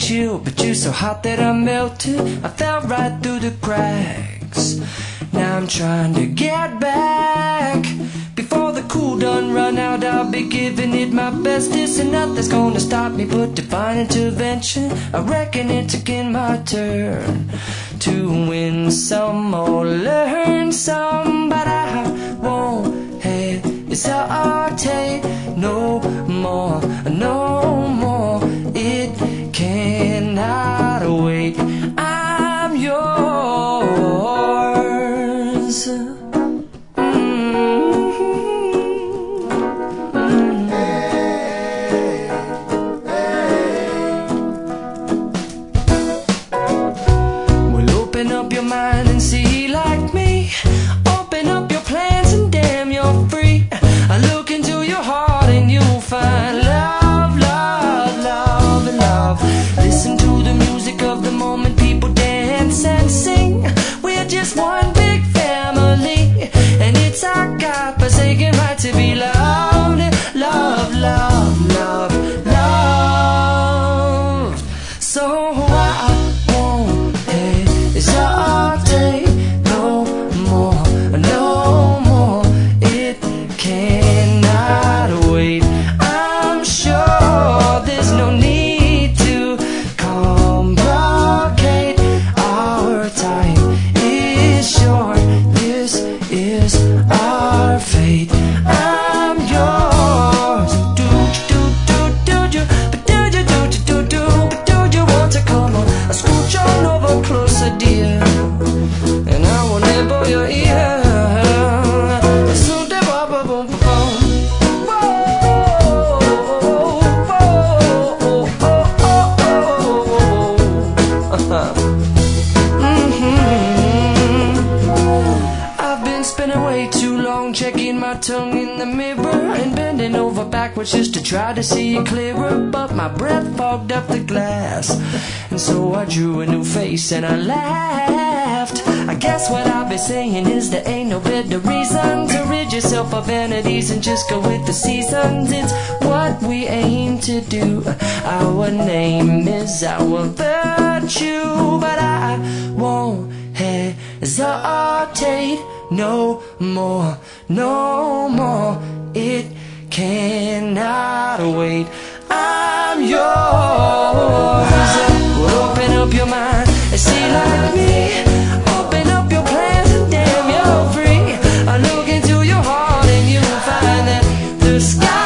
chill, but you're so hot that I melted. I fell right through the cracks. Now I'm trying to get back. Before the cool done run out, I'll be giving it my bestest, and nothing's gonna stop me but divine intervention. I reckon it's again my turn to win some or learn some, but I won't hesitate no more, no more. It cannot wait. I'm yours. Open up your mind and see like me. Open up your plans and damn, you're free. I look into your heart and you'll find love, love, love, and love. Listen to the music of the moment, people dance and sing. We're just one big family, and it's our God-forsaken right to be loved. Love, love, love, love. So I won't hesitate no more, no more. It cannot wait. I'm sure there's no need to complicate. Our time is short. This is our fate. I'm yours. Do you, but do you want to come on? Scooch on over closer, dear, and I will nibble your ear. I've been spinning way too long, checking my tongue in the mirror and bending over backwards just to try to see it clearer, but my breath fogged up the glass, and so I drew a new face and I laughed. I guess what I'll be saying is there ain't no better reason to rid yourself of vanities and just go with the seasons. It's what we aim to do. Our name is our virtue, but I won't hesitate no more, no more. It cannot wait. I'm yours. Well, open up your mind and see like me. Open up your plans and damn, you're free. I look into your heart and you'll find that the sky